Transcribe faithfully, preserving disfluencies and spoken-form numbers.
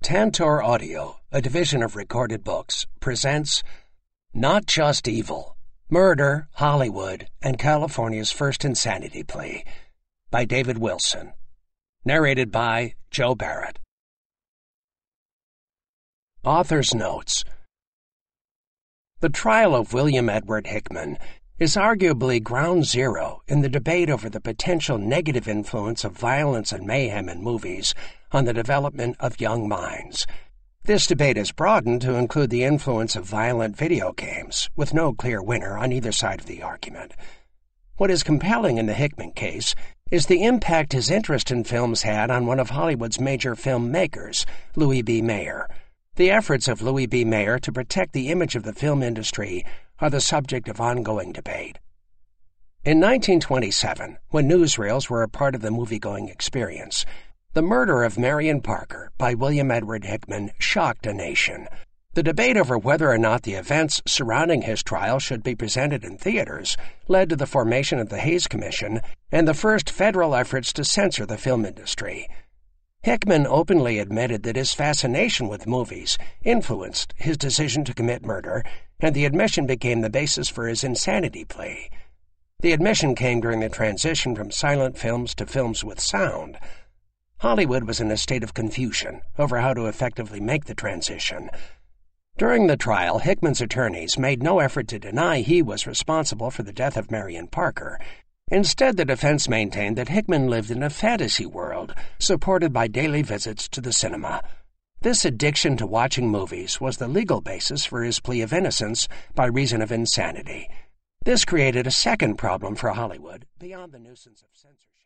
Tantor Audio, a division of Recorded Books, presents Not Just Evil, Murder, Hollywood, and California's First Insanity Plea by David Wilson. Narrated by Joe Barrett. Author's Notes. The trial of William Edward Hickman is arguably ground zero in the debate over the potential negative influence of violence and mayhem in movies on the development of young minds. This debate is broadened to include the influence of violent video games, with no clear winner on either side of the argument. What is compelling in the Hickman case is the impact his interest in films had on one of Hollywood's major filmmakers, Louis B. Mayer. The efforts of Louis B. Mayer to protect the image of the film industry are the subject of ongoing debate. In nineteen twenty-seven, when newsreels were a part of the movie-going experience, the murder of Marion Parker by William Edward Hickman shocked a nation. The debate over whether or not the events surrounding his trial should be presented in theaters led to the formation of the Hays Commission and the first federal efforts to censor the film industry. Hickman openly admitted that his fascination with movies influenced his decision to commit murder, and the admission became the basis for his insanity plea. The admission came during the transition from silent films to films with sound. Hollywood was in a state of confusion over how to effectively make the transition. During the trial, Hickman's attorneys made no effort to deny he was responsible for the death of Marion Parker. Instead, the defense maintained that Hickman lived in a fantasy world, supported by daily visits to the cinema. This addiction to watching movies was the legal basis for his plea of innocence by reason of insanity. This created a second problem for Hollywood, beyond the nuisance of censorship.